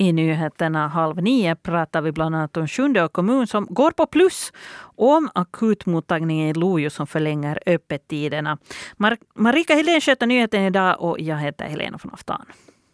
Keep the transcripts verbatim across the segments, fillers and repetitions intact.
I nyheterna halv nio pratar vi bland annat om Sjundeå kommun som går på plus och om akutmottagningen i Lojo som förlänger öppettiderna. Mar- Marika Helén sköter nyheten idag och jag heter Helena von Aftan.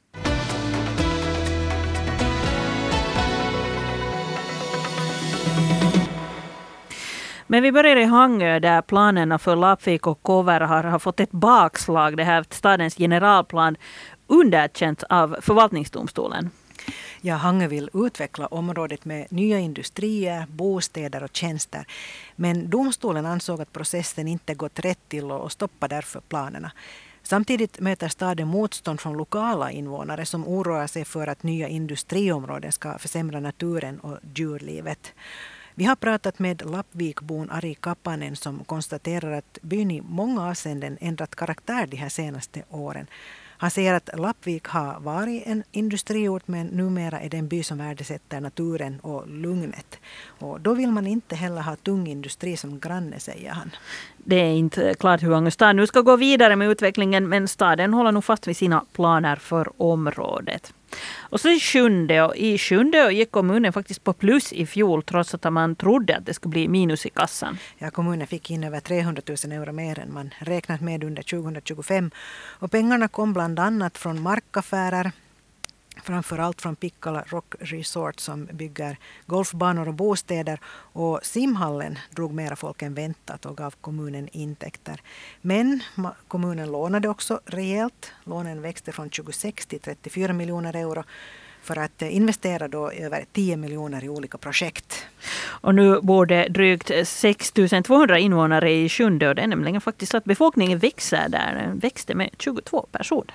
Men vi börjar i Hangö där planerna för Lappvik och Kover har, har fått ett bakslag. Det här stadens generalplan underkänt av förvaltningsdomstolen. Ja, Hangö vill utveckla området med nya industrier, bostäder och tjänster. Men domstolen ansåg att processen inte gått rätt till och stoppade därför planerna. Samtidigt möter staden motstånd från lokala invånare som oroar sig för att nya industriområden ska försämra naturen och djurlivet. Vi har pratat med Lappvikbon Ari Kapanen som konstaterar att byn i många avseenden ändrat karaktär de här senaste åren. Han säger att Lappvik har varit en industriort men numera är det en by som värdesätter naturen och lugnet. Och då vill man inte heller ha tung industri som granne, säger han. Det är inte klart hur Angestad nu ska gå vidare med utvecklingen, men staden håller nog fast vid sina planer för området. Och så i Sjundeå. I Sjundeå gick kommunen faktiskt på plus i fjol trots att man trodde att det skulle bli minus i kassan. Ja, kommunen fick in över trehundratusen euro mer än man räknat med under tjugohundratjugofem. Och pengarna kom bland annat från markaffärer, framförallt från Pikkala Rock Resort som bygger golfbanor och bostäder, och simhallen drog mera folk än väntat och gav kommunen intäkter. Men kommunen lånade också rejält. Lånen växte från tjugosex till trettiofyra miljoner euro för att investera då över tio miljoner i olika projekt. Och nu bor det drygt sex tusen tvåhundra invånare i Sjundeå. Det är nämligen faktiskt så att befolkningen växer där. Den växte med tjugotvå personer.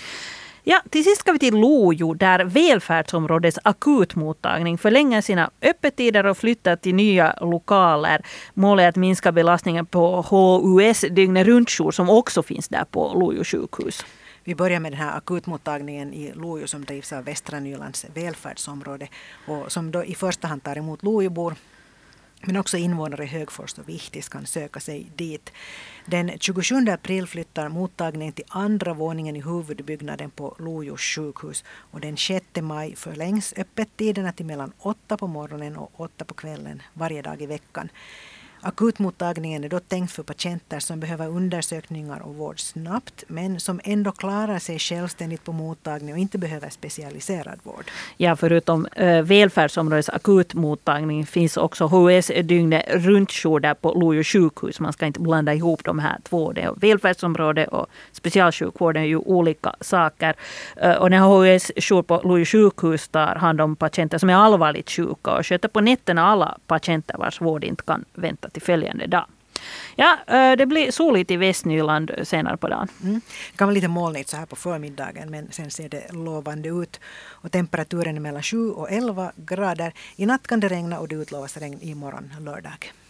Ja, till sist ska vi till Lojo där välfärdsområdets akutmottagning förlänger sina öppettider och flyttar till nya lokaler. Målet är att minska belastningen på H U S dygnet runt-jour som också finns där på Lojo sjukhus. Vi börjar med den här akutmottagningen i Lojo som drivs av Västra Nylands välfärdsområde och som då i första hand tar emot Lojobor. Men också invånare i Högfors och Vihtis kan söka sig dit. Den tjugosjunde april flyttar mottagningen till andra våningen i huvudbyggnaden på Lojo sjukhus. Och den sjätte maj förlängs öppettiderna till mellan åtta på morgonen och åtta på kvällen varje dag i veckan. Akutmottagningen är då tänkt för patienter som behöver undersökningar och vård snabbt men som ändå klarar sig självständigt på mottagningen och inte behöver specialiserad vård. Ja, förutom äh, välfärdsområdets akutmottagning finns också H U S-dygnet runt-jour där på Lojo sjukhus. Man ska inte blanda ihop de här två. Det är välfärdsområdet och specialsjukvården är ju olika saker. Äh, och när H U S-jour på Lojo sjukhus tar hand om patienter som är allvarligt sjuka och sköter på nätterna alla patienter vars vård inte kan vänta till följande dag. Ja, det blir soligt i Västnyland senare på dagen. Mm. Det kan vara lite molnigt så här på förmiddagen men sen ser det lovande ut. Och temperaturen är mellan sju och elva grader. I natt kan det regna och det utlovas regn imorgon lördag.